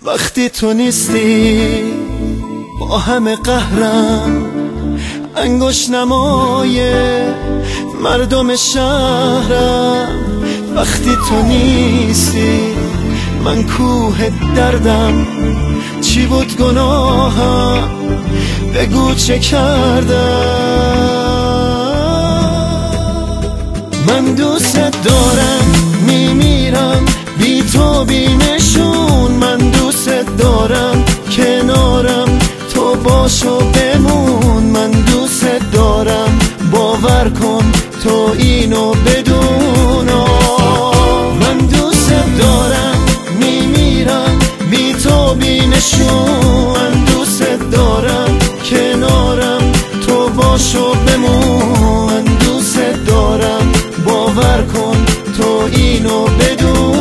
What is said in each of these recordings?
وقتی تو نیستی با همه قهرم، انگشت نمای مردم شهرم. وقتی تو نیستی من کوه دردم، چی بود گناهم بگو چه کردم. من دوست دارم میمیرم بی تو بی نشون، من دوست دارم کنارم تو باش و بمون. من دوست دارم باور کن تو اینو بدون. من دوست دارم میمیرم بی تو بی نشون، من دوست دارم کنارم تو باش و بمون. من دوست دارم باور کن تو اینو بدون.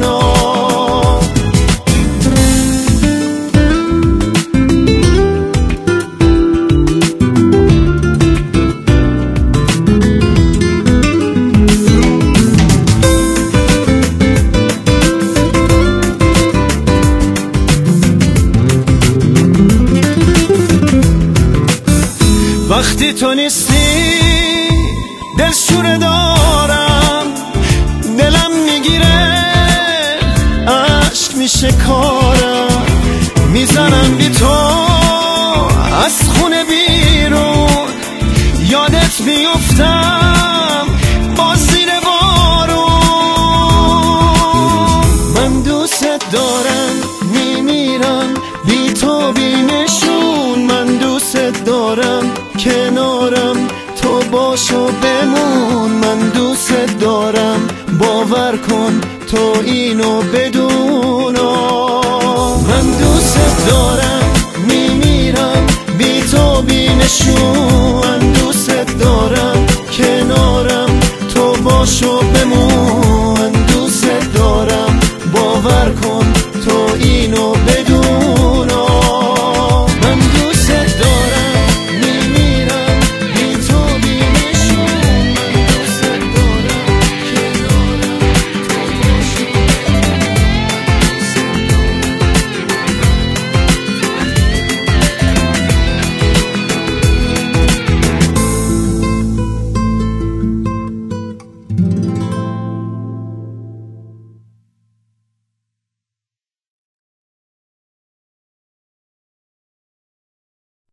وقتی تو نیستی دلشوره دارم، دلم میگیره عشق میشه کارم. میزنم بی تو از خونه بیرون، یادت میفتم با زیر بارون. من دوست دارم میمیرم بی تو بی نشون، من دوست دارم کنارم تو باش و بمون. من دوست دارم باور کن تو اینو بدون. من دوست دارم میمیرم بی تو بی نشون، من دوست دارم کنارم تو باش و بمون.